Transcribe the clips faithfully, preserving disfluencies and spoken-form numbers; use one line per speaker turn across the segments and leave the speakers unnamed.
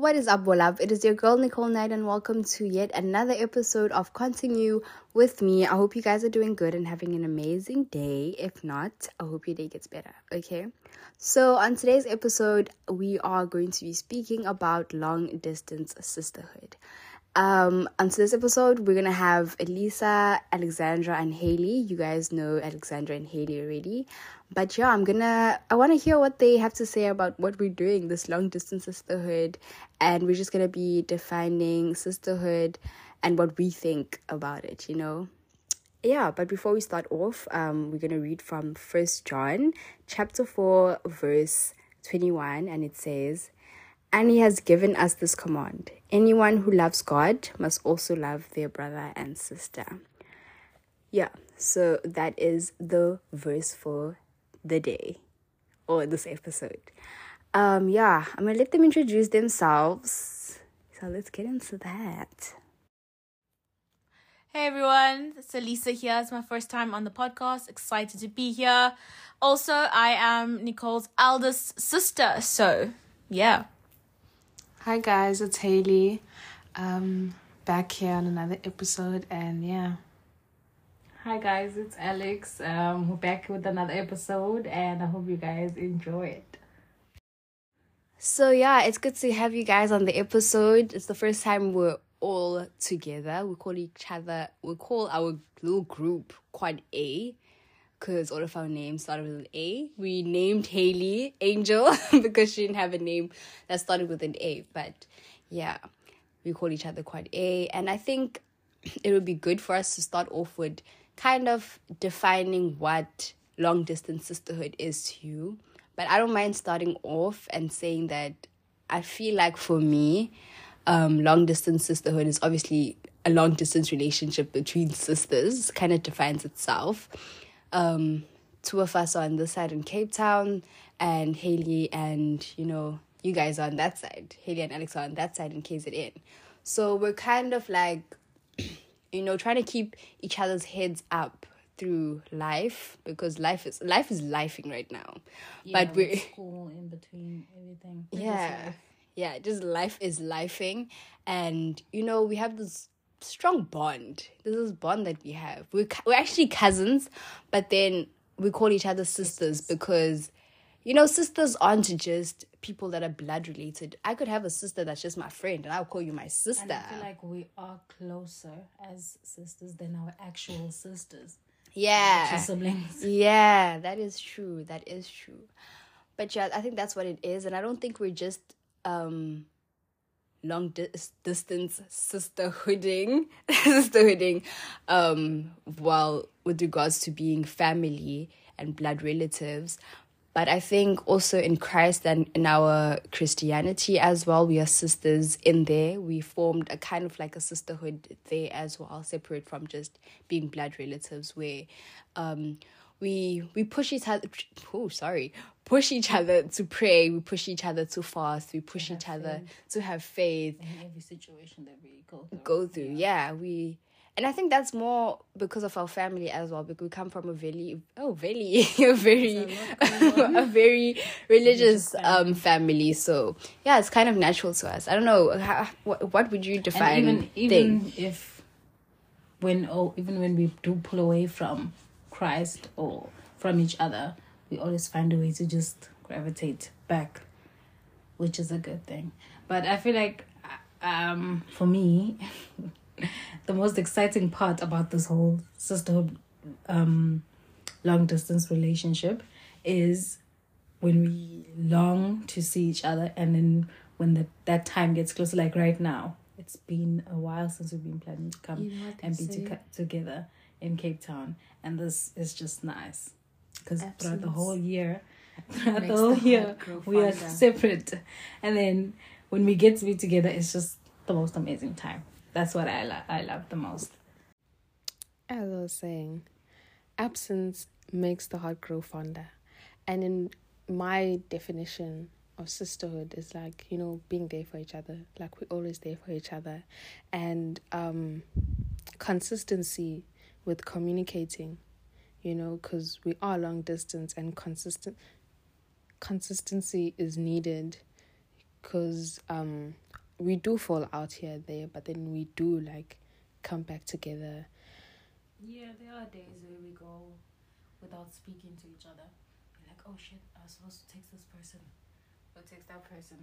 What is up, Wolab? It is your girl Nicole Knight, and welcome to yet another episode of Continue with me. I hope you guys are doing good and having an amazing day. If not, I hope your day gets better, okay? So, on today's episode, we are going to be speaking about long distance sisterhood. Um, on today's episode, we're gonna have Elisa, Alexandra, and Haley. You guys know Alexandra and Haley already. But yeah, I'm gonna, I wanna hear what they have to say about what we're doing, this long distance sisterhood. And we're just gonna be defining sisterhood and what we think about it, you know? Yeah, but before we start off, um, we're gonna read from First John, chapter four, verse twenty-one, and it says, "And he has given us this command: anyone who loves God must also love their brother and sister." Yeah, so that is the verse for the day or this episode. Um, yeah, I'm gonna let them introduce themselves. So let's get into that.
Hey everyone, it's Elisa here. It's my first time on the podcast. Excited to be here. Also, I am Nicole's eldest sister, so yeah.
Hi guys, it's Haley. Um, back here on another episode, and yeah.
Hi guys, it's Alex. Um, we're back with another episode, and I hope you guys enjoy it.
So yeah, it's good to have you guys on the episode. It's the first time we're all together. We call each other, we call our little group Quad A, because all of our names started with an A. We named Haley Angel because she didn't have a name that started with an A. But yeah, we call each other Quad A. And I think it would be good for us to start off with kind of defining what long distance sisterhood is to you. But I don't mind starting off and saying that I feel like for me, um, long distance sisterhood is obviously a long distance relationship between sisters, kind of defines itself. Um, two of us are on this side in Cape Town, and Haley and, you know, you guys are on that side. Haley and Alex are on that side in K Z N. So we're kind of like, you know, trying to keep each other's heads up through life, because life is life is lifing right now.
Yeah,
but we're
school in between everything.
yeah, yeah, just life is lifing, and you know we have this strong bond. There's this bond that we have. We're we're actually cousins, but then we call each other sisters because, you know, sisters aren't just people that are blood related. I could have a sister that's just my friend, and I'll call you my sister.
And I feel like we are closer as sisters than our actual sisters.
Yeah.
Siblings.
Yeah, that is true. That is true. But yeah, I think that's what it is. And I don't think we're just um, long dis- distance sisterhooding, sisterhooding, um, well, with regards to being family and blood relatives. But I think also in Christ and in our Christianity as well, we are sisters in there. We formed a kind of like a sisterhood there as well, separate from just being blood relatives, where um, we we push each other. Oh, sorry, push each other to pray. We push each other to fast. We push each other to have faith
in every situation that we go through.
Go through, yeah. yeah we. And I think that's more because of our family as well, because we come from a very, oh, very, a very, a very religious um family. So, yeah, it's kind of natural to us. I don't know, how, what, what would you define?
And even even if, when, oh, even when we do pull away from Christ or from each other, we always find a way to just gravitate back, which is a good thing. But I feel like, um, for me... the most exciting part about this whole sisterhood um, long distance relationship is when we long to see each other, and then when the, that time gets closer, like right now. It's been a while since we've been planning to come you know and be to, together in Cape Town, and this is just nice because throughout the whole year throughout the whole year we are separate, and then when we get to be together, it's just the most amazing time. That's what I, lo- I love the most.
As I was saying, absence makes the heart grow fonder. And in my definition of sisterhood is like, you know, being there for each other. Like, we're always there for each other. And um, consistency with communicating, you know, because we are long distance, and consistent consistency is needed because um we do fall out here and there, but then we do like come back together.
Yeah, there are days where we go without speaking to each other. We're like, oh shit, I was supposed to text this person or text that person.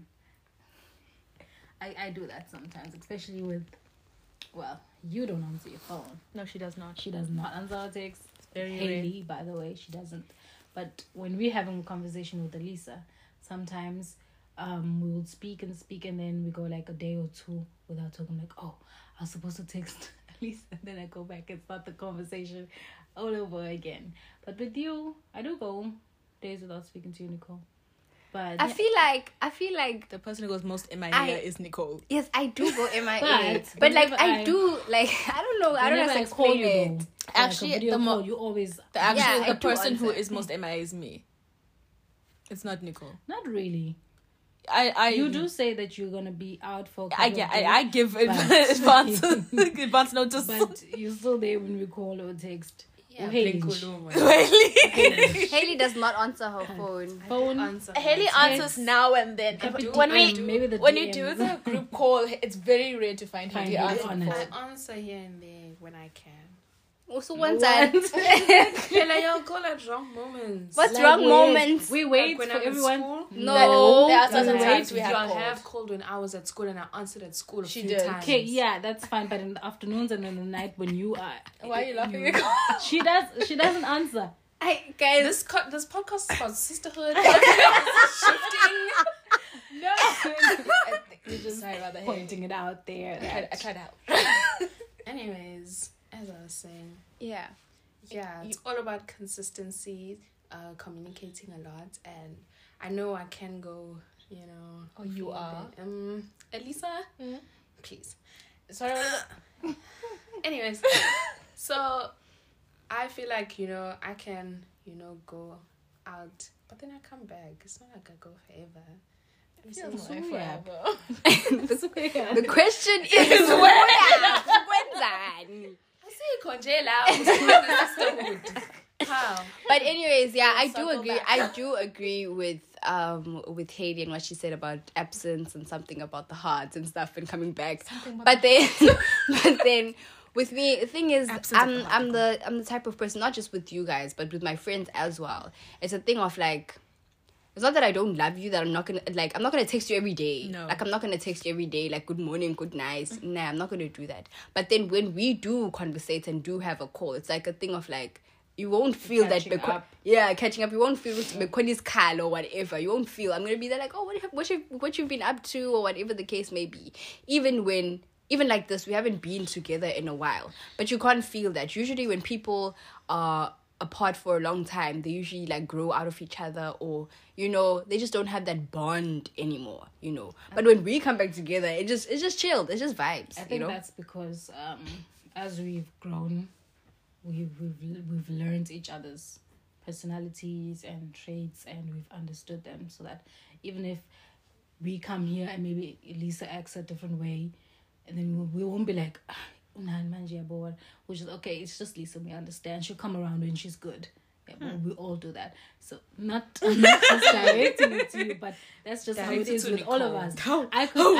I, I do that sometimes, especially with, well, you don't answer your phone.
No, she does not.
She does not answer our texts.
Very
Haley, by the way, she doesn't. But when we're having a conversation with Elisa, sometimes um we will speak and speak, and then we go like a day or two without talking. Like, oh, I was supposed to text Elisa, and then I go back and start the conversation all over again. But with you, I do go days without speaking to you, Nicole. But
I feel like I feel like
The person who goes most in my
I-
ear is Nicole.
yes, I do go M I A,
But
but, like
whenever
I,
I-
do like I don't know. I don't know
whenever
how to
I call
explain
you,
it.
though,
Actually,
like a video
the mo-
call, you always
The actual
Yeah, I
the
do
person who
answer.
is most M I A is me. It's not Nicole.
not really.
I I
You do say that you're gonna be out for. a
I
couple
yeah
of
I,
days,
I give
but-
advance advance notice.
but you're still there when we call or text.
Yeah,
or Haley.
Really?
Haley does not answer her phone.
Phone.
Answer
Haley
my
answers
Text.
now and then.
Maybe
If-
D
when we
M, maybe the
when you do
D Ms.
the group call, it's very rare to find
Find
Haley
Haley
answering
on
the
it.
phone.
I answer here and there when I can.
Also, one
What?
time.
Like, y'all call at wrong moments.
What's
Like,
wrong
wait,
moments?
We
Like
wait
when
for
I'm in
everyone.
school,
No.
There are
Y'all
certain
have-
times we have
y'all
called.
have called when I was at school and I answered at school a
She
few
did.
times.
Okay, yeah, that's fine. But in the afternoons and in the night when you are,
Why are you laughing?
you- she does. She doesn't answer.
I guys.
This co- this podcast is about sisterhood. Shifting.
No. We're just sorry about that.
Pointing it out there.
I tried, I
that-
tried out.
Anyways, as I was saying,
yeah.
yeah, it's all about consistency, uh, communicating a lot, and I know I can go, you know.
Oh, you
feel a
are?
bit- Um, Elisa,
Mhm.
please.
Sorry.
Anyways, so I feel like, you know, I can, you know, go out, but then I come back. It's not like I go forever. I'm saying,
Feels like
so
forever.
The question is where? When?
I say congeala. How?
But anyways, yeah, I do
Circle
agree.
back.
I do agree with um with Haley and what she said about absence and something about the heart and stuff and coming back. But then, but then. With me, the thing is,
Absence of
I'm
the heart.
I'm the I'm the type of person, not just with you guys, but with my friends as well. It's a thing of like, it's not that I don't love you, that I'm not gonna like I'm not gonna text you every day.
No.
Like I'm not gonna text you every day like good morning, good night. Nah, I'm not gonna do that. But then when we do conversate and do have a call, it's like a thing of like you won't feel that
Catching
because
up.
yeah, catching up. You won't feel Mekoni's call or whatever. You won't feel. I'm gonna be there like, oh, what have, what you what you've been up to or whatever the case may be. Even when. Even like this, we haven't been together in a while. But you can't feel that. Usually when people are apart for a long time, they usually like grow out of each other or, you know, they just don't have that bond anymore, you know. But when we come back together, it just it's just chilled. It's just vibes,
I think
you know.
that's because um, as we've grown, we've we've we've learned each other's personalities and traits, and we've understood them. So that even if we come here and maybe Lisa acts a different way, and then we, we won't be like, "Ah, unani manje yabo," which is okay. It's just Lisa. We understand. She'll come around when she's good. Yeah, but we all do that. So not I'm not just directing it to you, but that's just how it
Directed
is
to
with all of
Nicole.
us.
How?
I could,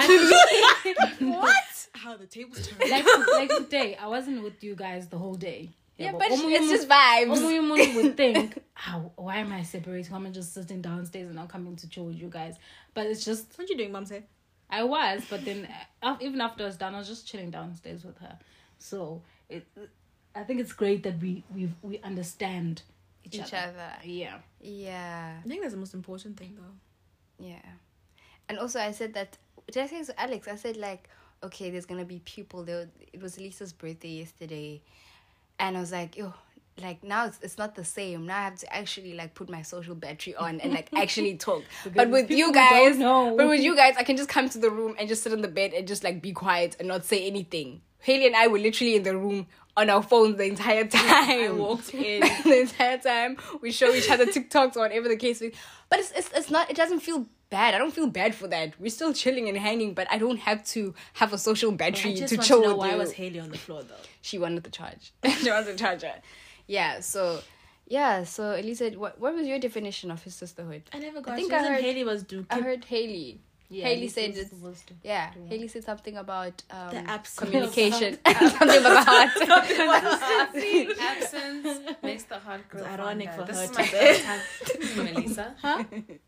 I could
What? How the tables turn.
like like today, I wasn't with you guys the whole day.
Yeah,
but
but
omunye
it's
umuntu-
just vibes.
omunye umuntu would think, how why am I separating? I'm just sitting downstairs and I'm coming to chill with you guys. But it's just
What you doing, Mom? Say.
I was, but then uh, even after I was done, I was just chilling downstairs with her. So it, I think it's great that we we we understand each,
Each
other.
other.
Yeah.
Yeah.
I think that's the most important thing, though.
Yeah. And also I said that did I say to Alex, I said like, okay, there's gonna be people there. It was Lisa's birthday yesterday and I was like, yo, like now it's, it's not the same. Now I have to actually like put my social battery on and like actually talk. But with
people
you
who
guys,
don't know.
but with you guys, I can just come to the room and just sit on the bed and just like be quiet and not say anything. Haley and I were literally in the room on our phones the entire time.
I walked in.
The entire time we show each other TikToks or whatever the case is. But it's, it's it's not. It doesn't feel bad. I don't feel bad for that. We're still chilling and hanging, but I don't have to have a social battery
I just
to
want
chill
to know
with
why
you.
was Haley on the floor, though.
She wanted the charge. She wanted the charger. Yeah. So yeah. So Elisa, what what was your definition of his sisterhood?
I never got.
I think
I
I heard-
Haley was do.
I heard Haley.
Yeah,
Haley
Lisa
said
was
it's
supposed to.
yeah. Haley said something about um,
The absence.
communication. Something about the heart.
Absence makes the heart grow
It's ironic
fonder.
for
This
her
is
to
my
say.
first time, Melissa. Huh?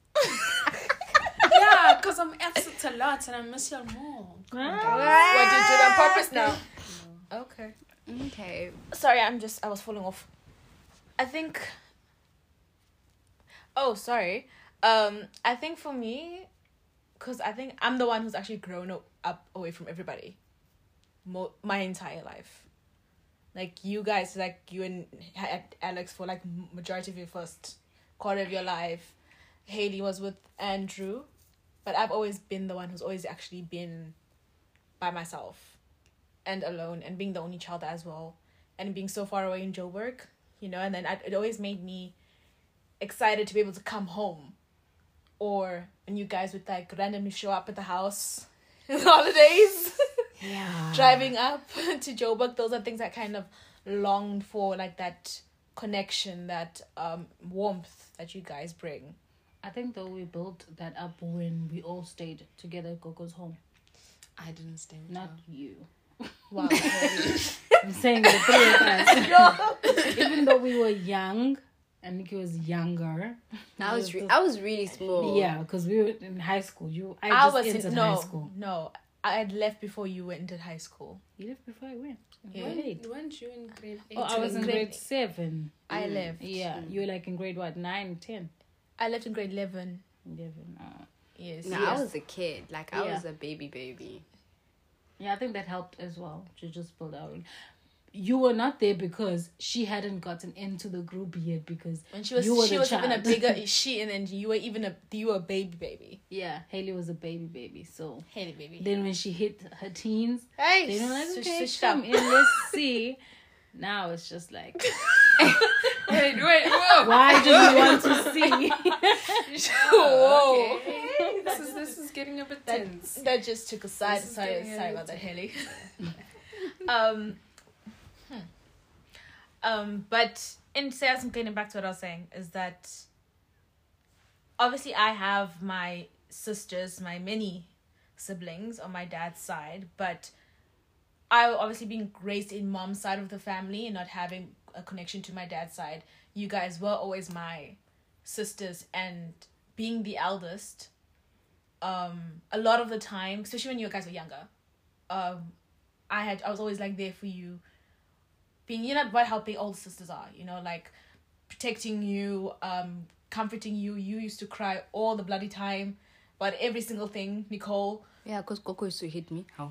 Yeah, because I'm absent a lot and I miss y'all more.
What, did you do it on purpose now? Okay.
Okay.
Sorry, I'm just, I was falling off. I think, oh, sorry. Um, I think for me, because I think I'm the one who's actually grown up, up away from everybody. Mo- my entire life. Like, you guys, like, you and Alex for, like, majority of your first quarter of your life. Haley was with Andrew. But I've always been the one who's always actually been by myself and alone and being the only child as well. And being so far away in Joburg, you know, and then I, it always made me excited to be able to come home. Or when you guys would like randomly show up at the house in the holidays.
Yeah.
Driving up to Joburg, those are things I kind of longed for, like that connection, that um warmth that you guys bring.
I think though we built that up when we all stayed together at Gogo's home.
I didn't stay with
Not
you.
you.
Wow.
I'm saying the three of us. Even though we were young, and Nikki was younger.
I was re- I was really small.
Yeah, because we were in high school. You, I,
I
just
was
entered
in, no,
high school.
no. I had left before you went into high school.
You left before I went.
Yeah.
Grade eight.
Weren't you in grade eight?
Oh, I was in
grade
grade
eight.
seven.
I left.
Yeah, you were like in grade what? Nine, ten,
I left in grade eleven.
eleven. Oh.
Yes.
No,
yes.
I was a kid. Like I
Yeah.
was a baby baby.
Yeah, I think that helped as well to just build our. You were not there because she hadn't gotten into the group yet because
When she was,
you were
she
the
was
child.
even a bigger she, and then you were even a you were a baby baby.
Yeah, Haley was a baby baby. So
Haley baby.
then when she hit her teens,
Hey,
they were like,
switch-
okay,
switch
come
up.
in, let's see. Now it's just like,
Wait, wait, whoa.
why do you want to see?
Whoa.
Okay. This is this is getting a bit tense.
That just took a side.
This is
Sorry,
getting a
sorry
bit
about that, Haley. um, hmm. um, but in sales and getting back to what I was saying is that obviously I have my sisters, my many siblings on my dad's side, but I obviously being raised in mom's side of the family and not having a connection to my dad's side. You guys were always my sisters, and being the eldest, um, a lot of the time, especially when you guys were younger, um, I had I was always like there for you, being you know what how big older sisters are, you know, like protecting you, um, comforting you. You used to cry all the bloody time about every single thing, Nicole.
Yeah, because Coco used to hit me. How?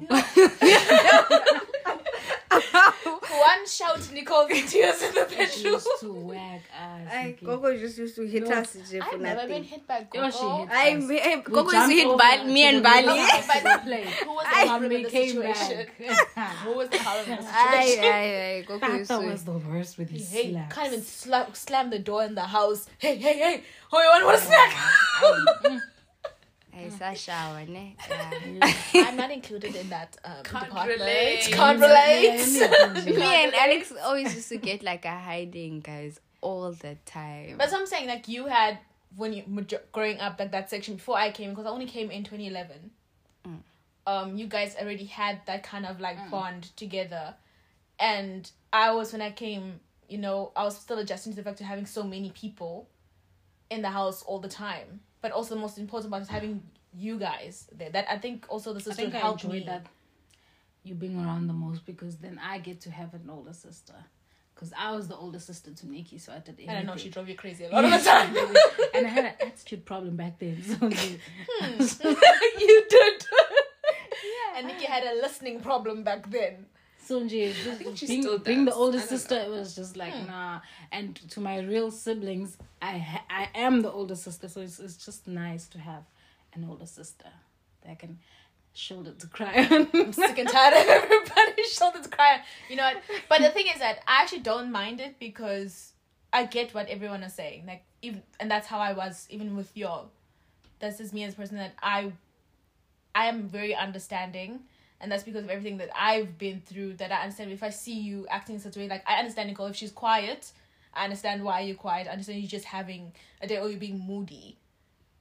One shout, Nicole in tears in the
She
bedroom.
used to wag ass. Nikki.
Coco just used to hit
No,
us for
I've never been
nothing.
hit by
Oh,
Coco.
she hit
I,
us.
I
We
Coco used to
jumped
hit
over
Bal- me
to
and
the
Bali.
middle of
But
the plate.
who was the
And
harlem in
we
the
came
situation?
back.
Who was the harlem in the
Aye,
situation?
aye, aye. Coco used
Tata
to.
was the worst with his
Hey,
slaps.
can't even slam, slam the door in the house. Hey, hey, hey. Oh, you want, want a snack?
Hey, Sasha, ne?
I'm not included in that um,
Can't
department.
relate.
Can't relate.
Me and Alex always used to get like a hiding, guys, all the time.
But so I'm saying, like, you had, when you majo- growing up, like that section before I came, because I only came in twenty eleven.
Mm.
Um, you guys already had that kind of like bond together, and I was when I came, you know, I was still adjusting to the fact of having so many people in the house all the time. But also the most important part is having you guys there. That I think also the
I
sister
think I
helped
enjoyed
me.
that you being around the most because then I get to have an older sister. Because I was the older sister to Nikki, so I did everything.
And I know she drove you crazy a lot of the time.
And I had an attitude problem back then. So
You did. Yeah. And Nikki had a listening problem back then.
So
she
being,
still
being the
does.
older
I don't
sister,
know.
it was just like nah. And to my real siblings, I ha- I am the older sister, so it's it's just nice to have an older sister that I can shoulder to cry on.
I'm sick and tired of everybody's shoulders crying. You know what? But the thing is that I actually don't mind it because I get what everyone is saying. Like even and that's how I was even with y'all. That's just me as a person that I I am very understanding. And that's because of everything that I've been through, that I understand. If I see you acting in such a way, like, I understand Nicole, if she's quiet, I understand why you're quiet. I understand you're just having a day or you're being moody.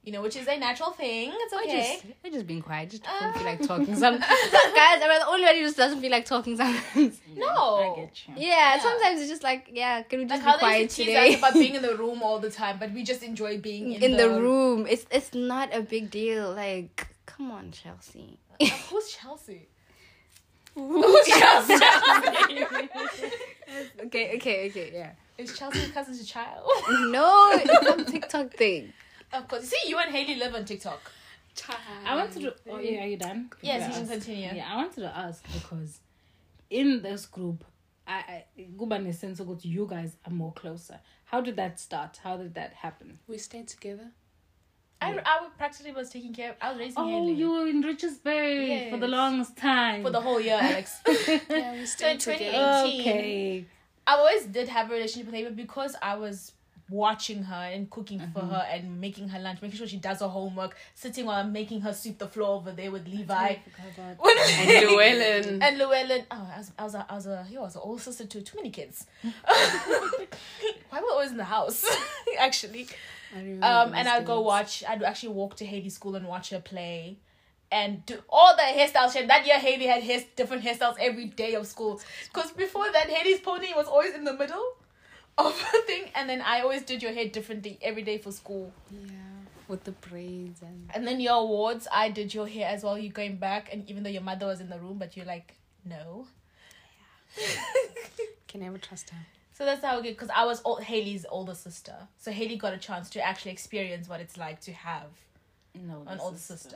You know, which is a natural thing. It's
I
okay.
just, I just being quiet. Just don't feel like talking. Some, some guys, I'm the only one who just doesn't feel like talking sometimes.
No.
I get you.
Yeah,
Yeah.
sometimes it's just like, yeah, can we
Like
just
how
be
they
quiet
used to tease
today?
us about being in the room all the time, but we just enjoy being in,
in the room. It's it's not a big deal. Like, come on, Chelsea.
Uh, who's Chelsea? Who's Chelsea?
Okay, okay, okay, yeah.
Is Chelsea's cousin's child?
No, it's some TikTok thing.
Of course. See, you and Hailey live on TikTok.
I wanted to. Oh yeah, are you done?
Yes,
Yeah,
you can
ask.
continue.
Yeah, I wanted to ask because in this group, I Guba in the sense of you guys are more closer. How did that start? How did that happen?
We stayed together.
I, I practically was taking care of, I was raising
Oh,
Hailey.
you were in Richards Bay for the
Yes.
longest time.
For the whole year, Alex.
Yeah, we
So in
stayed
twenty
together.
eighteen,
Okay.
I always did have a relationship with her, but because I was watching her and cooking for her and making her lunch, making sure she does her homework, sitting while I'm making her sweep the floor over there with Levi.
And Llewellyn.
And Llewellyn. Oh, I was, I was, a, I was a, he was an older sister too. Too many kids. Why were we always in the house? Actually,
I remember
um,
those
and I'd go
days.
watch. I'd actually walk to Hailey's school and watch her play, and do all the hairstyles. Shit. That year, Hailey had hair, different hairstyles every day of school. Because before that, Hailey's pony was always in the middle of a thing, and then I always did your hair differently every day for school.
Yeah, with the braids and.
And then your awards, I did your hair as well. You going back, and even though your mother was in the room, but you're like, no.
Can never trust her.
So that's how it get. Because I was old, Hailey's older sister, so Hailey got a chance to actually experience what it's like to have
No,
an older sister.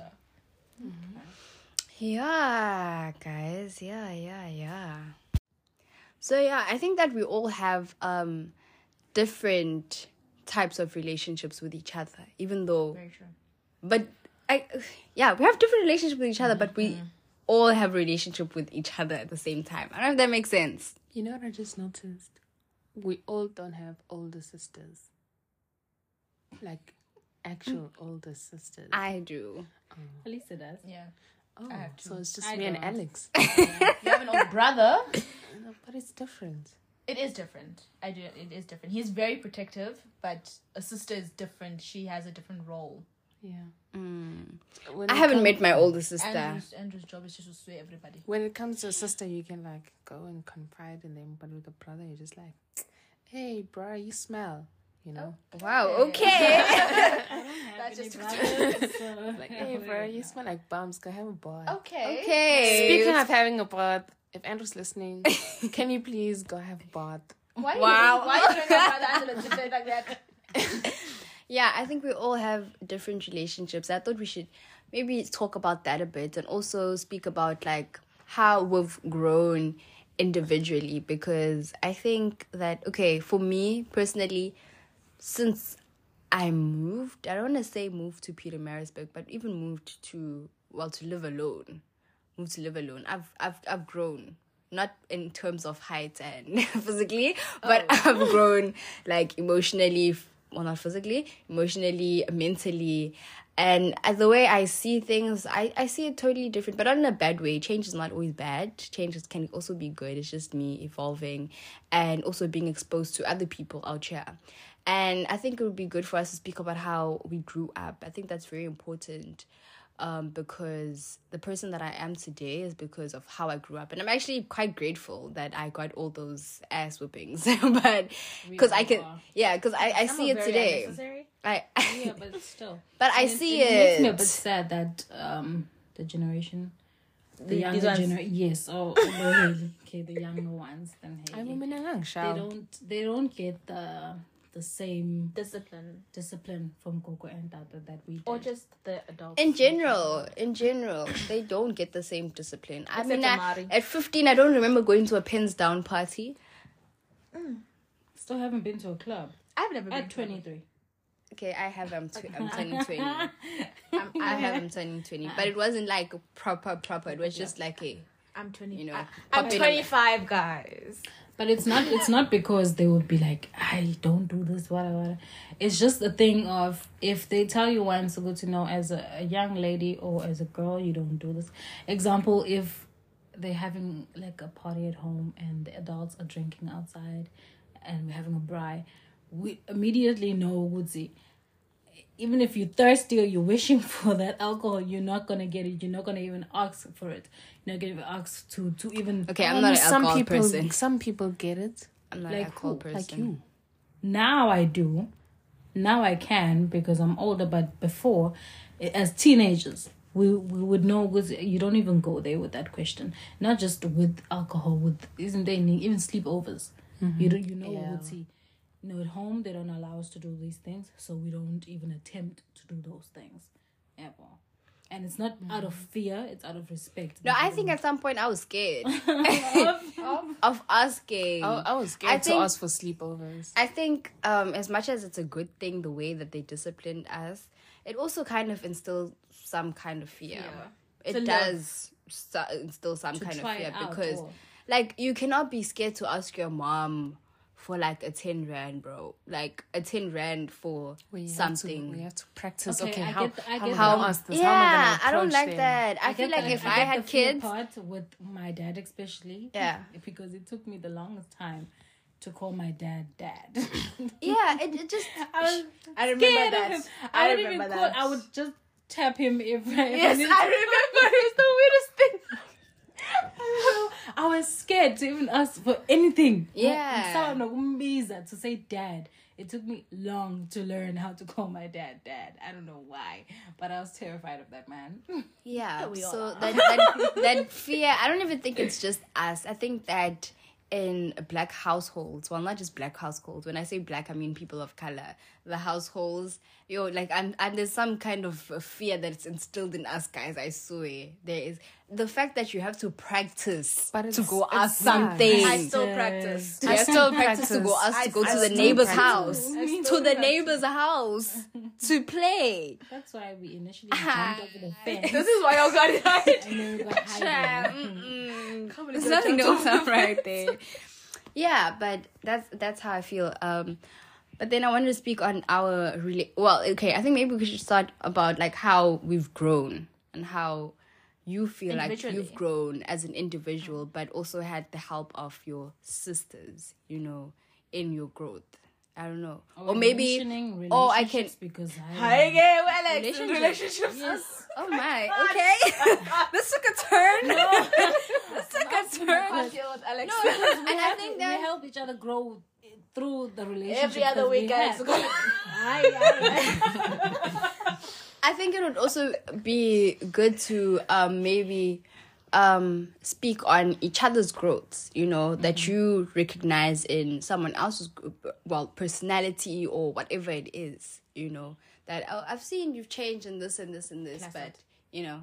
Yeah, guys. Yeah, yeah, yeah. So yeah, I think that we all have um different types of relationships with each other, even though
Very true.
but I yeah, we have different relationships with each other, but we all have a relationship with each other at the same time. I don't know if that makes sense.
You know what I just noticed? We all don't have older sisters. Like, actual older sisters.
I do.
Elisa does.
Yeah.
Oh,
I have
so
two.
it's just
I
me and
don't.
Alex.
You have an older brother.
No, but it's different.
It is different. I do. It is different. He's very protective, but a sister is different. She has a different role.
Yeah.
Mm.
When
I
it
haven't
come-
met my older sister.
Andrew's, Andrew's job is just to swear everybody.
When it comes to a sister, you can like go and confide in them, but with a brother, you're just like, "Hey, bro, you smell," you know?
Wow. Okay.
That's just
Like, "Hey, bro, you smell like bums. Go have a bath."
okay.
Okay.
Speaking of having a bath, if Andrew's listening, can you please go have a bath?
Why?
Wow.
Why are you trying to brother Angela to say like that?
Yeah, I think we all have different relationships. I thought we should maybe talk about that a bit and also speak about like how we've grown individually, because I think that, okay, for me personally, since I moved, I don't want to say moved to Peter Marisburg, but even moved to, well, to live alone, moved to live alone, I've, I've, I've grown. Not in terms of height and physically, but I've grown like emotionally, well, not physically, emotionally, mentally. And uh, the way I see things, I, I see it totally different, but not in a bad way. Change is not always bad. Change is- can also be good. It's just me evolving and also being exposed to other people out here. And I think it would be good for us to speak about how we grew up. I think that's very important. Um, because the person that I am today is because of how I grew up. And I'm actually quite grateful that I got all those ass whippings. But because I can,
are.
yeah, because I, I
Some
see
are
it
very
today.
unnecessary.
I,
Yeah, but still.
but I
And
see
it,
it.
It makes me a bit sad that um the generation, the
These
younger
ones-
generation, yes, or oh, okay, the younger ones than
I'm a
Hailey.
minang,
They
shall.
don't, they don't get the the same
Discipline.
discipline from Coco and Tata that we did.
Or just the adults.
In general, in general, they don't get the same discipline. I
Except
mean,
for
I,
Mari.
at fifteen, I don't remember going to a pens down party.
Still haven't been to a club
I've never been
at twenty-three.
Okay, I have I'm, tw- I'm turning twenty. I'm, I have I'm turning twenty, but it wasn't like proper proper. It was just like a,
I'm twenty.
you know,
I,
pop
I'm
in.
twenty-five, guys.
But it's not it's not because they would be like, I don't do this, whatever. It's just a thing of if they tell you once, good to know as a, a young lady or as a girl, you don't do this. Example, if they're having like a party at home and the adults are drinking outside and we're having a braai, we immediately know, would see, even if you're thirsty or you're wishing for that alcohol, you're not gonna get it. You're not gonna even ask for it. You're not gonna even ask to to even.
Okay, I'm
Um,
not an
some
alcohol
people,
person.
Some people get it.
I'm not
like
an alcohol
who?
person.
Like you.
Now I do. Now I can because I'm older. But before, eh, as teenagers, we we would know. Was you don't even go there with that question. Not just with alcohol. With isn't there any, even sleepovers?
Mm-hmm.
You don't. You know.
Yeah.
Would see. You know, at home they don't allow us to do these things, so we don't even attempt to do those things ever. And it's not out of fear; it's out of respect.
No, I think at some point I was scared of asking.
I, I was scared
I
to
think-
ask for sleepovers.
I think um, as much as it's a good thing, the way that they disciplined us, it also kind of instills some kind of fear.
Yeah.
It
To love.
does so, instill some
To
kind of
try
fear
it out,
because,
or-
like, you cannot be scared to ask your mom for like a ten rand, bro. Like a ten rand for
We have to-
something.
we have to practice.
Okay,
Okay,
I
how,
get the- I
how,
get
how,
the-
I ask this?
Yeah,
how am I, gonna
I don't
approach
like
them?
that. I, feel
get
like
the-
if I,
get
had
the fear
kids,
part with my dad especially,
Yeah.
because it took me the longest time to call my dad dad.
yeah, it, it just
I was
I remember
scared
that.
of him.
I
I, wouldn't
remember
even call.
that.
I would just tap him if. if
Yes,
needed
I
to.
remember. It's the weirdest thing.
I was scared to even ask for anything.
Yeah.
Someone umbiza to say dad. It took me long to learn how to call my dad dad. I don't know why, but I was terrified of that man.
yeah.
we all
So
are.
that, that that fear, I don't even think it's just us. I think that in black households, well, not just black households. When I say black, I mean people of color. The households, yo, like, I'm, and there's some kind of fear that's instilled in us, guys. I swear, there is the fact that you have to practice
But
to
it's-
go
it's-
ask something.
I still practice.
You have to practice to go ask to go
I-
to
I
the
still
neighbor's
practice.
house,
I
to
still
the
practice.
neighbor's house to play.
That's why we initially jumped over the fence.
This is why y'all got it right.
And then we got hiding.
Mm-mm. There's nothing to up right there. Yeah, but that's that's how I feel. Um, but then I wanted to speak on our really well. Okay, I think maybe we should start about like how we've grown and how you feel like
Individually.
you've grown as an individual, but also had the help of your sisters. You know, in your growth. I don't know,
Or
or maybe,
mentioning
or I can.
relationships because I
Hi, gay Alex.
Relationships.
Relationships.
Yes.
Oh my, okay. This took a turn. This took a turn.
I deal with Alex.
No, and
we
I
have-
think
we
that
help each other grow through the relationship.
Every other
that we
week, guys.
have.
Hi, hi.
I think it would also be good to um, maybe um, speak on each other's growths, you know, mm-hmm. that you recognize in someone else's, well, personality or whatever it is, you know, that oh, I've seen you've changed in this and this and this,
Classic.
but, you know,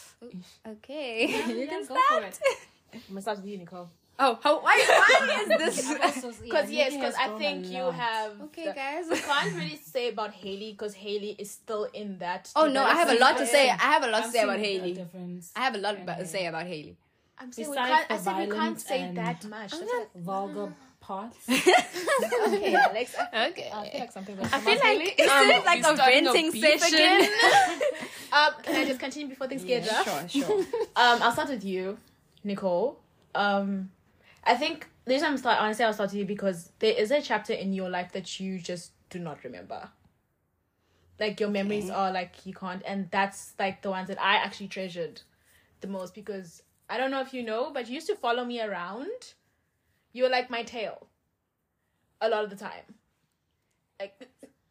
okay.
You can
go
start.
for it. I'm gonna start with you, Nicole.
Oh, how, why, why is this?
Because yes, because I think you have.
Okay,
the-
guys.
We can't really say about Haley because Haley is still in that.
Oh, no, I have a lot to
development.
say. I have a lot to
I've
say
seen
about
a
Haley.
difference.
I have a lot
in
to
Haley.
say about Haley.
I'm saying we
Besides
can't.
the
I said we can't
violent
say
and-
that much. That's
Okay.
vulgar parts.
okay, Alex. I,
Okay.
I feel like something.
I feel like is
Um,
it like
he's
a
starting a
venting
beef
session?
again?
Um, can I just continue before things get rough?
Sure, sure.
Um, I'll start with you, Nicole. Um, I think the reason I'm start honestly I'll start with you because there is a chapter in your life that you just do not remember. Like your memories
Okay.
are like you can't, and that's like the ones that I actually treasured the most because I don't know if you know, but you used to follow me around. You were like my tail. A lot of the time. Like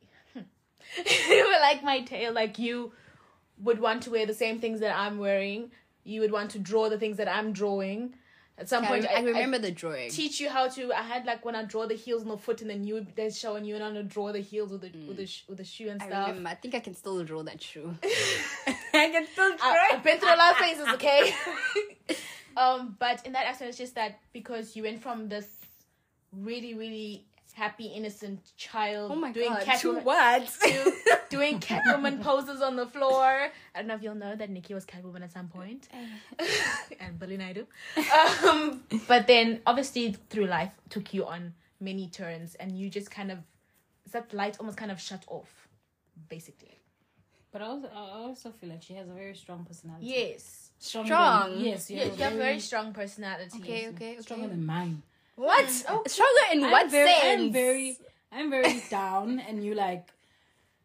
you were like my tail. Like you would want to wear the same things that I'm wearing. You would want to draw the things that I'm drawing. At some
I,
point,
I remember the drawing.
teach you how to. I had like when I draw the heels on the foot, and then you would then showing you how to draw the heels with the with the sh- with the shoe and
I
stuff.
remember. I think I can still draw that shoe. I can still draw.
I, I've been through a lot of phases, okay. um, but in that aspect, it's just that because you went from this really, really happy, innocent child
Oh my
doing
god!
Catwoman
To what?
to doing Catwoman poses on the floor. I don't know if you'll know that Nikki was Catwoman at some point, and Billy Naidu. Um, but then obviously through life took you on many turns, and you just kind of that light almost kind of shut off, basically.
But I also, I also feel like she has a very strong personality.
Yes.
Stronger
Strong?
Than, yes, you
Yeah,
have
you have a very strong personality.
Okay, okay, okay.
stronger than mine.
What? Oh, stronger in
I'm
what
very,
sense?
I'm very, I'm very down, and you like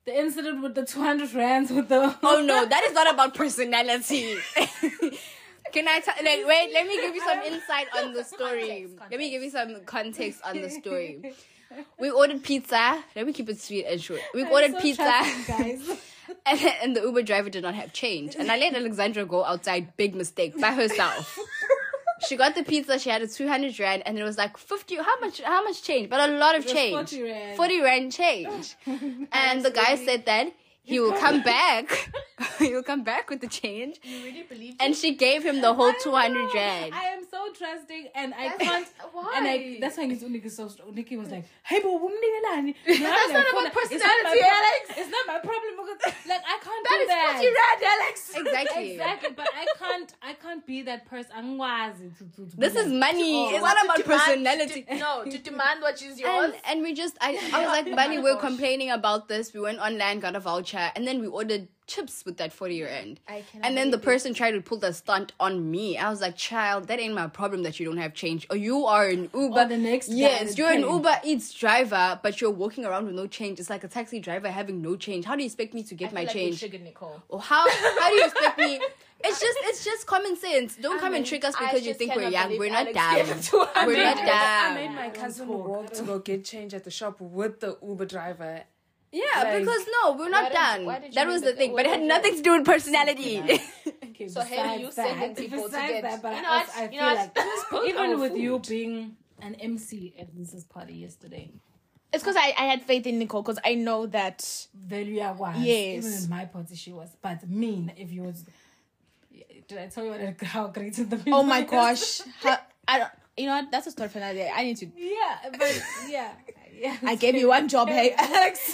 The incident with the two hundred rands with the...
Oh no, that is not about personality. Can I tell? Like, wait, let me give you some insight on the story.
Context, context.
Let me give you some context on the story. We ordered pizza. Let me keep it sweet and short. We
I'm
ordered
so
pizza,
trusting, guys.
and, and the Uber driver did not have change. And I let Alexandra go outside. Big mistake by herself. She got the pizza. She had a two hundred rand, and it was like fifty. How much? How much change? But a lot of
was
change.
forty rand.
forty rand change. And the guy said that he will come back. He will come back with the change.
You really believe
And she gave him the whole two hundred
know.
rand.
I am so trusting, and I can't.
Why?
And I, that's why Nikki so strong. Nikki was like, "Hey, but woman, that's
That's not about personality, Alex.
It's not my problem because, like, I can't
That
do
is
that.
forty rand, Alex.
Exactly.
Exactly, but I can't. I can't be that person. I'm wise to, to, to
This
be
is
like,
money.
oh,
It's
What,
not
to
about
demand-
personality.
to- no, to demand what is yours.
And, and we just, I, I was like, Bunny, we're complaining about this. We went online, got a voucher, and then we ordered chips with that forty rand.
I cannot
And then the
believe
person tried to pull the stunt on me. I was like, child, that ain't my problem that you don't have change. Or you are an Uber.
Or the next guy
Yes,
that
you're an
came.
Uber Eats driver, but you're walking around with no change. It's like a taxi driver having no change. How do you expect me to get
I
my
feel like we
change?
triggered Nicole.
Or how how do you expect me? It's just it's just common sense. Don't come and
mean,
trick us
I
because you
just
think we're
cannot
young.
believe
We're not
Alex
dumb.
gave him two hundred.
We're not
I
dumb.
made my cousin walk to go get change at the shop with the Uber driver.
Yeah,
Like-
because no, we're not
Why did-
done.
why did you
That
make
was
the-
the thing,
why
but it had
did you-
nothing to do with personality.
Okay,
So here you
besides
sending
that-
people to
besides
get-
that, but
You
I
know
also-
what?
I
You
feel
know what?
like
Let's book
even
our
with you
food.
being an M C at Lisa's party yesterday,
It's because I, I had faith in Nicole because I know that.
Velia was
Yes.
even in my party she was, but mean if you was. Did I tell you what, how great the people
Oh my
is?
gosh. How, I don't. You know what? That's a story for another day. I need to.
Yeah, but yeah, yeah.
I gave you one job, hey Alex.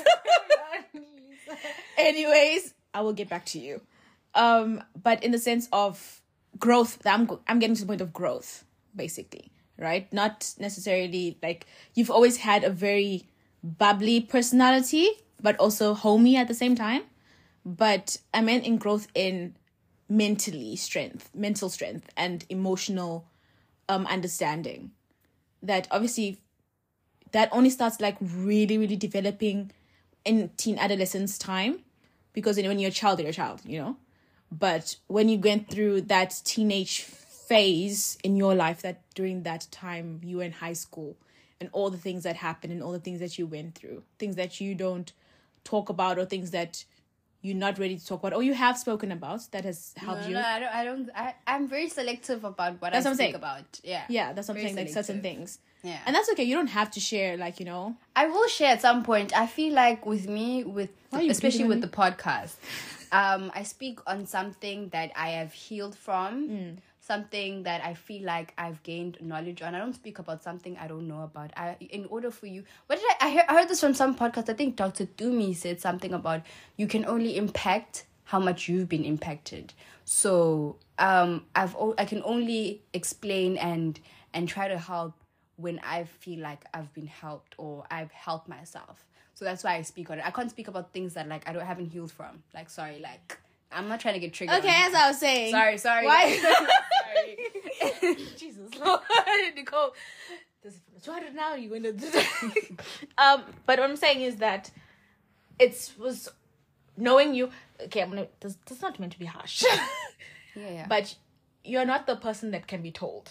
Anyways, I will get back to you. Um, but in the sense of growth, I'm go- I'm getting to the point of growth, basically, right? Not necessarily like you've always had a very bubbly personality, but also homey at the same time. But I meant in growth in mentally strength, mental strength, and emotional um understanding. That obviously that only starts like really, really developing in teen adolescence time, because when you're a child, you're a child, you know. But when you went through that teenage phase in your life, that during that time you were in high school, and all the things that happened and all the things that you went through, things that you don't talk about or things that you're not ready to talk about or you have spoken about that has helped
No,
you.
no, I don't. I don't. I, I'm very selective about what
That's
I
what I'm
speak
saying.
about. Yeah.
Yeah, that's what I'm
Very
saying. Like certain
selective.
things.
Yeah.
And that's okay. You don't have to share, like, you know.
I will share at some point. I feel like with me, with
Why are you
especially
beating
with
on
the podcast, um, I speak on something that I have healed from,
Mm.
something that I feel like I've gained knowledge on. I don't speak about something I don't know about. I, in order for you, what did I? I heard, I heard this from some podcast. I think Doctor Dumi said something about you can only impact how much you've been impacted. So um, I've o- I can only explain and and try to help when I feel like I've been helped or I've helped myself. So that's why I speak on it. I can't speak about things that like I don't haven't healed from. Like sorry, like I'm not trying to get triggered.
Okay,
on-
as I was saying.
Sorry, sorry.
Why?
Sorry.
Jesus Lord, Nicole. This is two hundred now. You going to do that? Um, but what I'm saying is that it was knowing you. Okay, I'm gonna. This, this is not meant to be harsh,
Yeah, yeah.
but you're not the person that can be told.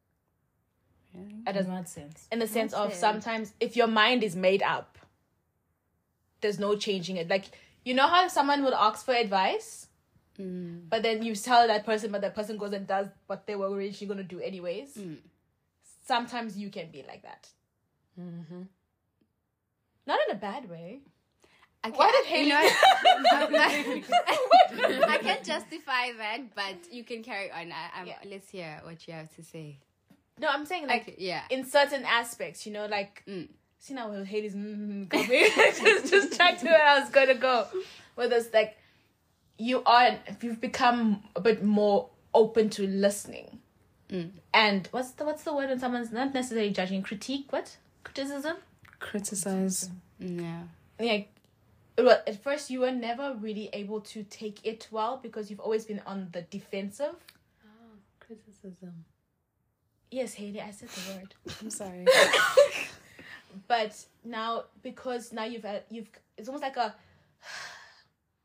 It does
In what sense?
in the sense of
sense?
sometimes if your mind is made up, there's no changing it. Like, you know how someone would ask for advice,
Mm.
but then you tell that person, but that person goes and does what they were originally going to do anyways.
Mm.
Sometimes you can be like that.
Mm-hmm.
Not in a bad way.
I can't,
Why did Haley-
you know, I can't justify that, but you can carry on. I, I'm,
Yeah.
Let's hear what you have to say.
No, I'm saying like
Okay, yeah.
in certain aspects, you know, like
Mm.
see now with Haley's mm, coming. just just trying to where I was gonna go. With this, like you are, you've become a bit more open to listening.
Mm.
And what's the what's the word when someone's not necessarily judging, critique? What criticism?
Criticize.
Yeah.
Like, well, at first you were never really able to take it well because you've always been on the defensive.
Oh, criticism.
Yes, Haley, I said the word.
I'm sorry.
But now, because now you've had, you've, it's almost like a,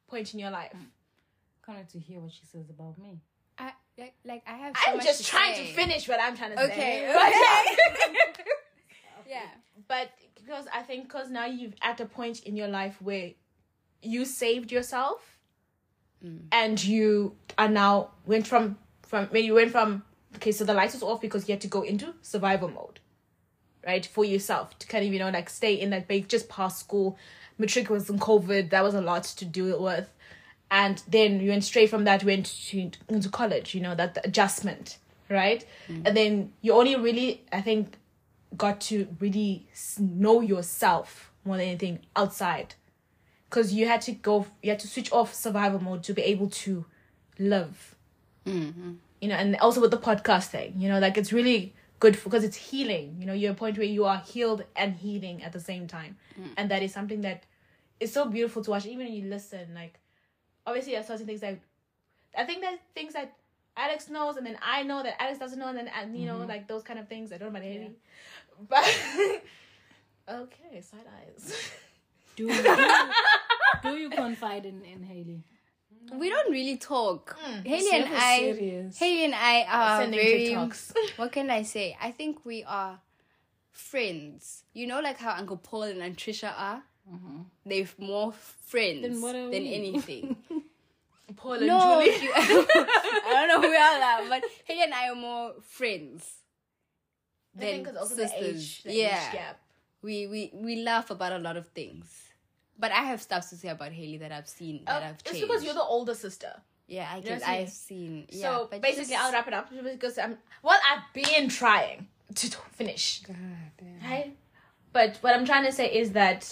point in your life.
Can't wait to hear what she says about me.
I like, like I have. So
I'm
much
just
to
trying
say.
to finish what I'm trying to
Okay.
say.
Okay. Yeah.
But because I think because now you've at a point in your life where you saved yourself,
Mm.
and you are now went from from when you went from okay, so the lights was off because you had to go into survival mode, right, for yourself to kind of, you know, like stay in that base, just past school. Matric was in COVID, that was a lot to deal with, and then you went straight from that went to into college, you know, that the adjustment, right? Mm. And then you only really, I think, got to really know yourself more than anything outside, because you had to go, you had to switch off survival mode to be able to live.
Mm-hmm.
You know, and also with the podcast thing, you know, like it's really good because it's healing. You know, you're at a point where you are healed and healing at the same time. Mm. And that is something that is so beautiful to watch. Even when you listen, like, obviously there are certain things that, I think there's things that Alex knows and then I know that Alex doesn't know, and then, and, you know, mm-hmm. like those kind of things. I don't know about Haley. Yeah. But, okay, side eyes.
Do you, do, do you confide in, in Haley?
We don't really talk.
Mm,
Haley and I, serious. Haley and I are
Sending
very.
TikToks.
What can I say? I think we are friends. You know, like how Uncle Paul and Aunt Trisha are. Mm-hmm. They're more friends
then
than
we?
anything.
Paul and
no,
Julie.
you, I don't know who we are now, but Haley and I are more friends
I
than
think it's also
sisters.
the age, the
yeah,
age gap.
we we we laugh about a lot of things. But I have stuff to say about Haley that I've seen, that
uh,
I've
it's
changed.
because you're the older sister.
Yeah, I
You know
guess
what I mean?
I've seen. Yeah,
So
but
basically,
just-
I'll wrap it up because I'm. Well, I've been trying to finish,
God damn.
right? But what I'm trying to say is that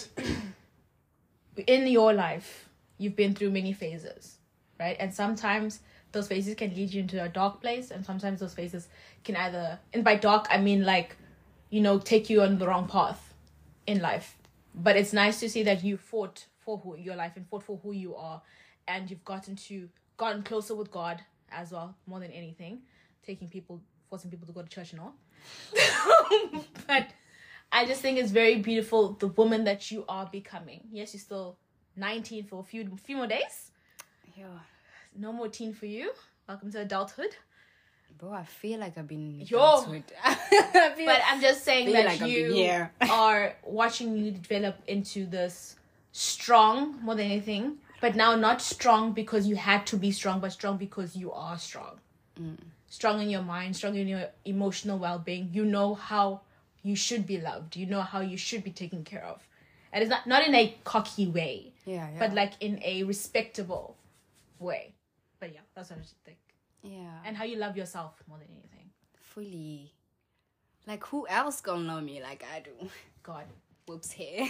in your life, you've been through many phases, right? And sometimes those phases can lead you into a dark place, and sometimes those phases can either, and by dark I mean like, you know, take you on the wrong path in life. But it's nice to see that you fought for who your life and fought for who you are, and you've gotten to gotten closer with God as well, more than anything, taking people, forcing people to go to church and all. But I just think it's very beautiful, the woman that you are becoming. Yes, you're still nineteen for a few few more days.
Yeah.
No more teen for you. Welcome to adulthood.
Bro, I feel like I've been.
Yo.
adulthood. I feel
But I'm just saying
feel
that
like I've
you
been here.
are watching you develop into this strong more than anything. But now not strong because you had to be strong, but strong because you are strong. Mm. Strong in your mind, strong in your emotional well-being. You know how you should be loved. You know how you should be taken care of. And it's not, not in a cocky way.
Yeah, yeah.
But like in a respectable way. But yeah, that's what I think.
Yeah.
And how you love yourself more than anything.
Fully. Like, who else gonna know me like I do?
God.
Whoops, hair.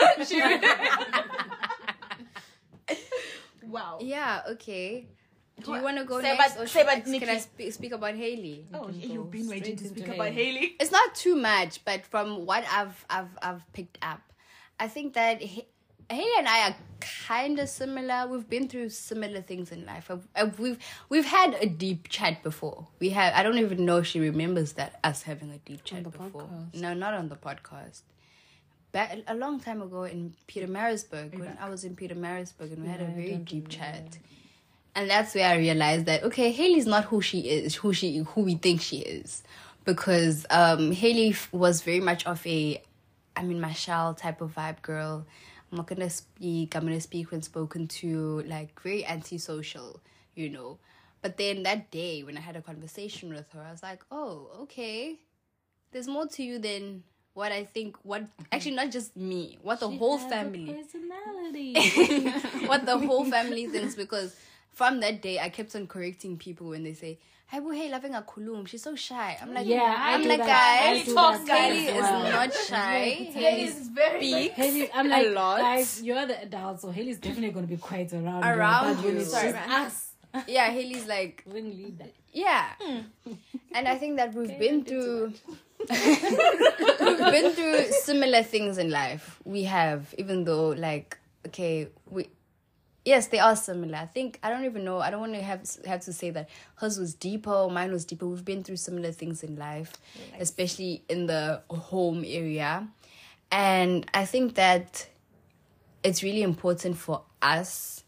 Wow.
Yeah, okay. Do you want to go
Say
next?
about-
or
say
should-
about
can
Nikki.
I spe- speak about Haley?
Oh,
can
you've
go
been waiting
straight
to
into
speak about
Haley.
Haley.
It's not too much, but from what I've I've I've picked up, I think that H- Haley and I are kind of similar. We've been through similar things in life. I've, I've, we've we've had a deep chat before. We have. I don't even know if she remembers that us having a deep chat
the
before.
podcast.
No, not on the podcast. Back a long time ago in Peter Marisburg, when I was in Peter Marisburg, and we had a
Yeah, I
very
don't
deep
remember.
chat. And that's where I realized that, okay, Haley's not who she is, who she, who we think she is. Because um, Haley f- was very much of a, I'm in my shell type of vibe girl. I'm not going to speak. I'm going to speak when spoken to, like, very antisocial, you know. But then that day when I had a conversation with her, I was like, oh, okay. There's more to you than what I think, what, actually not just me, what the
She
whole
has a
family.
personality.
What the whole family thinks, because from that day I kept on correcting people when they say, "Hey, boo, hey, loving a kulum, she's so shy." I'm like,
Yeah, I
I'm
do
like,
that.
guys,
I do
that
Haley
as
is
well.
not shy.
Yeah,
Haley
is very
speaks
Haley, I'm
a
like,
lot.
guys, you're the adult, so Haley's definitely going to be quiet around you.
Around
But when
you.
it's
Sorry,
just
man.
us,
Yeah, Haley's like,
ringleader.
yeah.
Hmm.
And I think that we've been through we've been through similar things in life. We have, even though, like, okay, we yes, they are similar. I think, I don't even know, I don't want to have have to say that hers was deeper or mine was deeper. We've been through similar things in life,
Nice.
especially in the home area. And I think that it's really important for us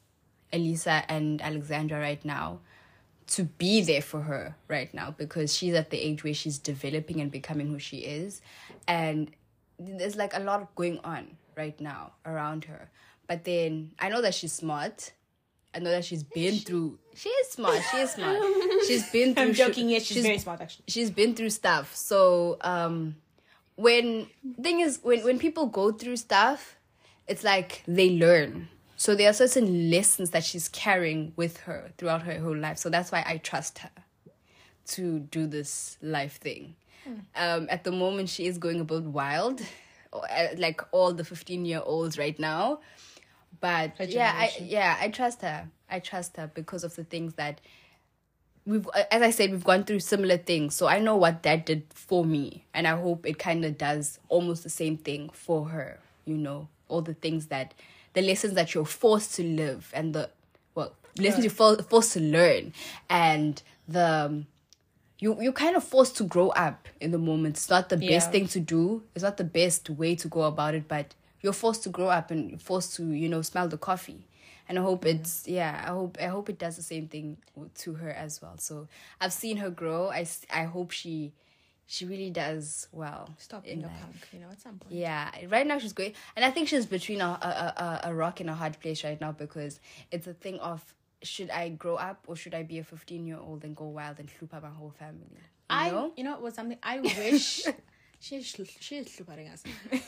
Elisa and Alexandra right now, to be there for her right now, because she's at the age where she's developing and becoming who she is. And there's like a lot going on right now around her. But then I know that she's smart. I know that she's been through... She is smart. She is smart. She's been through...
I'm joking. Yes, she's, she's very smart, actually.
She's been through stuff. So, um, when... Thing is, when, when people go through stuff, it's like they learn. So there are certain lessons that she's carrying with her throughout her whole life. So that's why I trust her to do this life thing. Mm. Um, at the moment, she is going about wild, like all the fifteen-year-olds right now. But yeah, I, yeah, I trust her. I trust her because of the things that we've, as I said, we've gone through similar things. So I know what that did for me. And I hope it kind of does almost the same thing for her. You know, all the things that, the lessons that you're forced to live and the, well, lessons you're for, forced to learn. And the, you, you're kind of forced to grow up in the moment. It's not the yeah. best thing to do. It's not the best way to go about it, but you're forced to grow up and you're forced to, you know, smell the coffee. And I hope it's, yeah, I hope I hope it does the same thing to her as well. So I've seen her grow. I, I hope she she really does well.
Stop being a punk, you know, at some point.
Yeah, right now she's great. And I think she's between a, a, a, a rock and a hard place right now, because it's a thing of, should I grow up or should I be a fifteen-year-old and go wild and loop up my whole family? You
I,
know?
You know, it was something I wish... She is she is slooping us.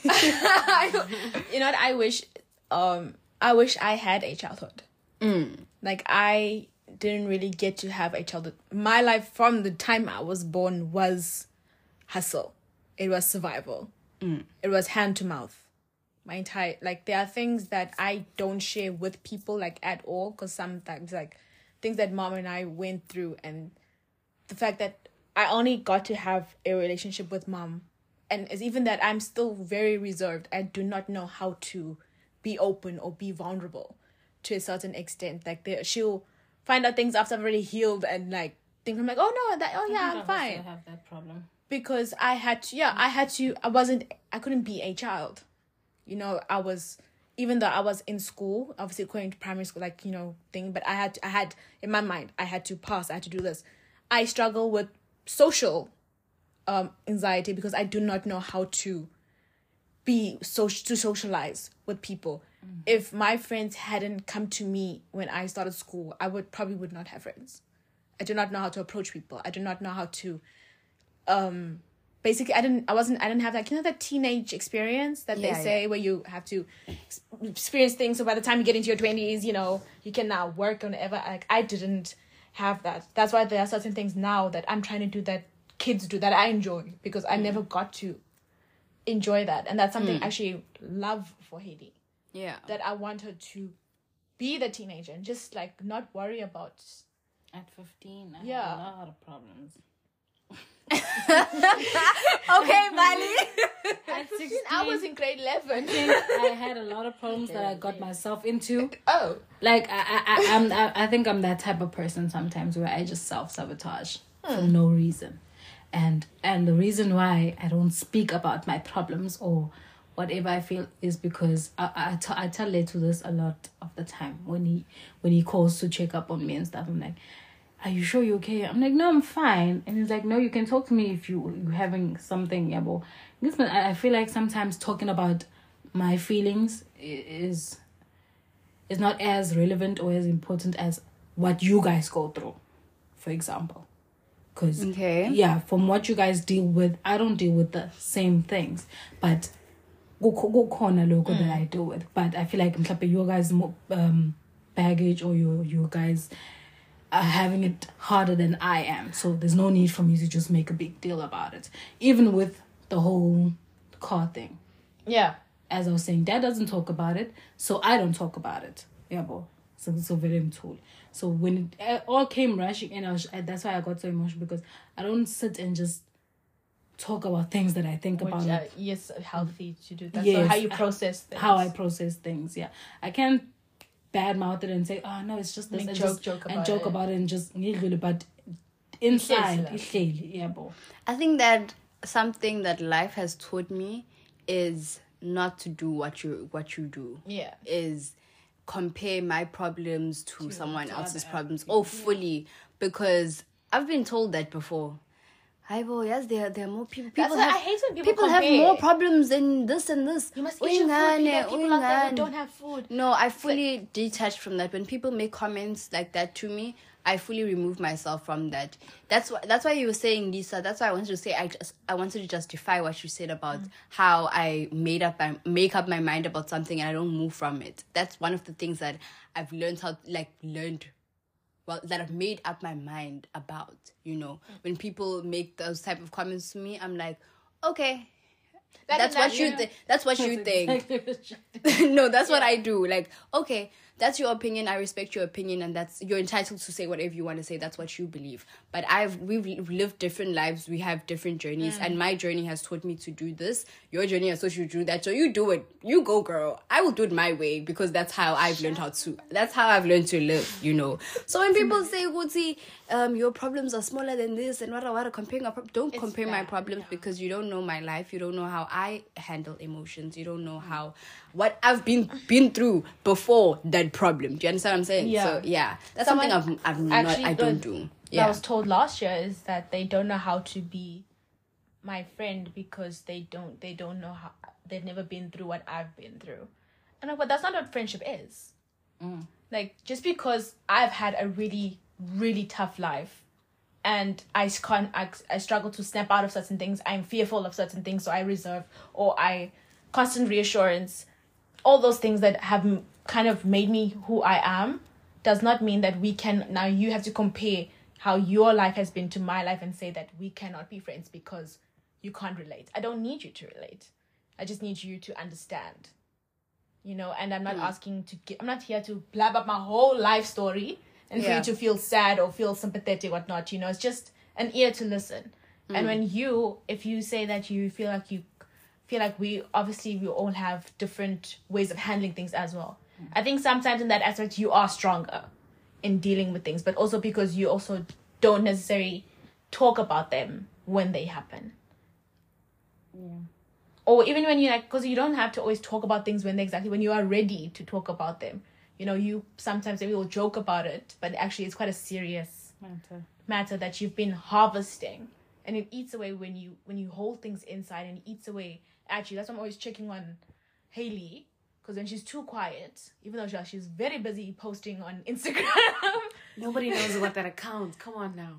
You know what? I wish, um, I wish I had a childhood.
Mm.
Like I didn't really get to have a childhood. My life from the time I was born was hustle. It was survival.
Mm.
It was hand to mouth. My entire like there are things that I don't share with people like at all, because sometimes like things that mom and I went through, and the fact that I only got to have a relationship with mom. And it's even that I'm still very reserved. I do not know how to be open or be vulnerable to a certain extent. Like there, she'll find out things after I've already healed and like think I'm like, oh no, that oh yeah, I'm fine.
I have that problem
because I had to. Yeah, I had to. I wasn't. I couldn't be a child. You know, I was. Even though I was in school, obviously going to primary school, like you know thing. But I had. To, I had in my mind. I had to pass. I had to do this. I struggle with social um anxiety because I do not know how to be so to socialize with people. Mm-hmm. If my friends hadn't come to me when I started school, I would probably would not have friends. I do not know how to approach people. I do not know how to um basically I didn't I wasn't I didn't have that you know that teenage experience that yeah, they say yeah. where you have to experience things, so by the time you get into your twenties, you know, you can now work on whatever. Like I didn't have that. That's why there are certain things now that I'm trying to do that kids do that I enjoy, because I mm. never got to enjoy that. And that's something mm. I actually love for Haiti.
Yeah.
That I want her to be the teenager and just like not worry about.
At fifteen, I
yeah.
had a lot of problems.
Okay, Bali.
At sixteen, I was in grade eleven.
I had a lot of problems that I got myself into.
Oh.
Like, I, I, I, I'm, I, I think I'm that type of person sometimes where I just self-sabotage hmm. for no reason. And and the reason why I don't speak about my problems or whatever I feel is because I I, t- I tell Leto this a lot of the time when he when he calls to check up on me and stuff. I'm like, are you sure you're okay? I'm like, no, I'm fine. And he's like, no, you can talk to me if you, you're having something. Yeah, but I feel like sometimes talking about my feelings is is not as relevant or as important as what you guys go through, for example. Because,
okay.
yeah, from what you guys deal with, I don't deal with the same things. But go go corner logo that I deal with. But I feel like you guys' um, baggage or your you guys are having it harder than I am. So there's no need for me to just make a big deal about it. Even with the whole car thing.
Yeah.
As I was saying, Dad doesn't talk about it, so I don't talk about it. Yeah, boy. So so very told. So when it, it all came rushing, and I was, that's why I got so emotional, because I don't sit and just talk about things that I think
Which,
about.
Uh, yes, healthy to do that.
Yes,
so how you process things.
How I process things, yeah. I can't badmouth it and say, oh no, it's just this,
Make
and
joke,
just,
joke about
and joke
it.
about it and just but inside, yeah, boy.
I think that something that life has taught me is not to do what you what you do.
Yeah.
Is compare my problems to, to someone
to
else's
other
problems.
people.
Oh, fully. Because I've been told that before. Hi, boy, yes, there, there are more people. People,
That's
have,
why I hate when people
people have
compare.
more problems than this and this.
You must eat your food. There are people out there who
Uyingane.
don't have food.
No, I fully detached from that. When people make comments like that to me, I fully remove myself from that. That's why. That's why you were saying, Lisa. That's why I wanted to say. I just. I wanted to justify what you said about mm. how I made up. I make up my mind about something and I don't move from it. That's one of the things that I've learned how. Like learned. Well, that I've made up my mind about, you know. When people make those type of comments to me, I'm like, okay, that that's what you think. That's what you think. No, that's yeah. what I do. Like, okay, that's your opinion. I respect your opinion, and that's you're entitled to say whatever you want to say. That's what you believe. But I've we've lived different lives. We have different journeys, mm. and my journey has taught me to do this. Your journey has taught you to do that. So you do it. You go, girl. I will do it my way because that's how I've learned how to. That's how I've learned to live. You know. So when people say, "Guti, um, your problems are smaller than this," and what what comparing, pro- don't it's compare bad, my problems yeah. because you don't know my life. You don't know how I handle emotions. You don't know how what I've been been through before that problem. Do you understand what I'm saying?
Yeah.
So yeah, that's
Someone
something I've I've not I don't do. Yeah.
I was told last year is that they don't know how to be my friend because they don't they don't know how they've never been through what I've been through. And I'm like, but that's not what friendship is.
Mm.
Like just because I've had a really really tough life and I can't I, I struggle to snap out of certain things, I'm fearful of certain things, so I reserve or I constant reassurance, all those things that have kind of made me who I am does not mean that we can now you have to compare how your life has been to my life and say that we cannot be friends because you can't relate. I don't need you to relate. I just need you to understand. You know, and I'm not mm. asking to get, I'm not here to blab up my whole life story and yeah. for you to feel sad or feel sympathetic or whatnot. You know, it's just an ear to listen. Mm. And when you, if you say that you feel like you feel like we, obviously we all have different ways of handling things as well. Mm. I think sometimes in that aspect you are stronger in dealing with things, but also because you also don't necessarily talk about them when they happen.
Yeah.
Or even when you like, because you don't have to always talk about things when they exactly when you are ready to talk about them. You know, you sometimes maybe will joke about it, but actually it's quite a serious
matter
matter that you've been harvesting, and it eats away when you when you hold things inside, and it eats away. Actually, that's why I'm always checking on Hayley, because when she's too quiet, even though she, she's very busy posting on Instagram.
Nobody knows about that account. Come on now.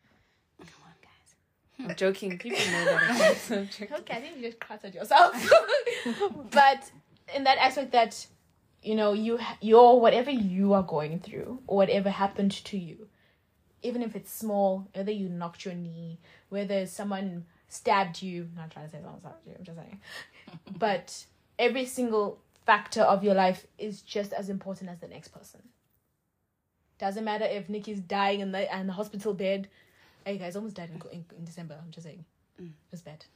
I'm joking. People know that. I'm joking.
Okay, I think you just cracked yourself. But in that aspect that, you know, you, your whatever you are going through or whatever happened to you, even if it's small, whether you knocked your knee, whether someone stabbed you, I'm not trying to say someone stabbed you, I'm just saying. But every single factor of your life is just as important as the next person. Doesn't matter if Nikki's dying in the, in the hospital bed. Hey guys, almost died in, in, in December. I'm just saying. Mm. It was bad.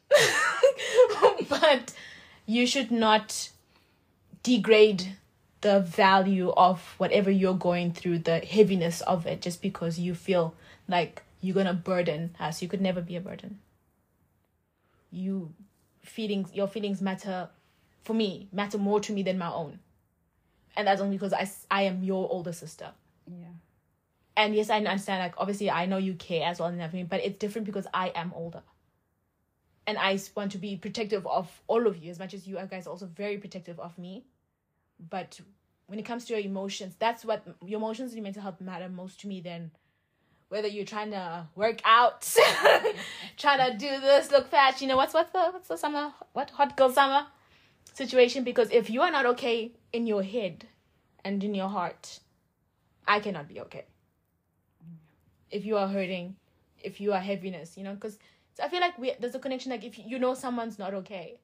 But you should not degrade the value of whatever you're going through, the heaviness of it, just because you feel like you're going to burden us. You could never be a burden. You feelings, your feelings matter, for me, matter more to me than my own. And that's only because I, I am your older sister.
Yeah.
And yes, I understand, like, obviously, I know you care as well and everything, but it's different because I am older. And I want to be protective of all of you, as much as you guys are also very protective of me. But when it comes to your emotions, that's what, your emotions and your mental health matter most to me than whether you're trying to work out, trying to do this, look fat, you know, what's, what's the, what's the summer, what, hot girl summer situation? Because if you are not okay in your head and in your heart, I cannot be okay. If you are hurting, if you are heaviness, you know, because I feel like we there's a connection, like if you know someone's not okay.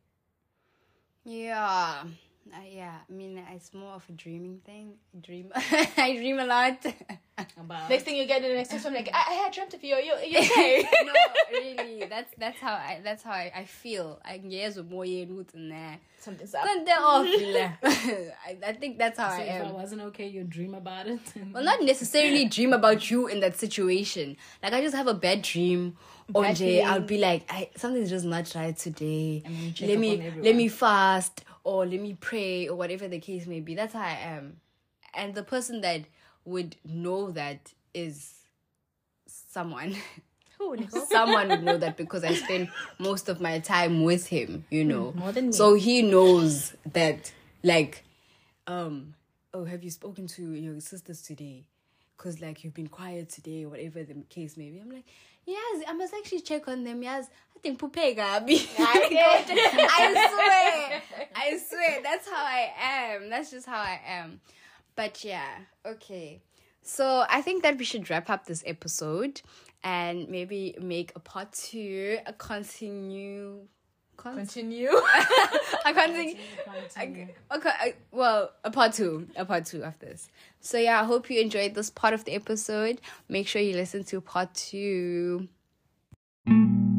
Yeah. Uh, yeah, I mean, it's more of a dreaming thing. I dream, I dream a lot.
About next thing you get in the next text, I'm like, I, I had dreamt of you. Are you, are you okay?
No, really, that's that's how I that's how I, I feel. I guess more than that.
Something's up.
I, I think that's how
so
I am.
If I wasn't okay, you'd dream about it.
Well, not necessarily dream about you in that situation. Like I just have a bad dream. One day I'll be like, I something's just not right today. Let me let me fast. Or let me pray, or whatever the case may be. That's how I am. and the person that would know that is someone.
Who, Nicole?
Someone would know that because I spend most of my time with him, you know.
more than me.
So he knows that, like, um, oh, have you spoken to your sisters today? Because, like, you've been quiet today, or whatever the case may be. I'm like, yes, I must actually check on them. Yes, I think Pupe Gabi. I swear. I swear. That's how I am. That's just how I am. But yeah, okay. So I think that we should wrap up this episode and maybe make a part two, a continue... Con-
Continue.
I can't think.
Continue.
I, okay, I, well, a part two, a part two of this. So yeah, I hope you enjoyed this part of the episode. Make sure you listen to part two.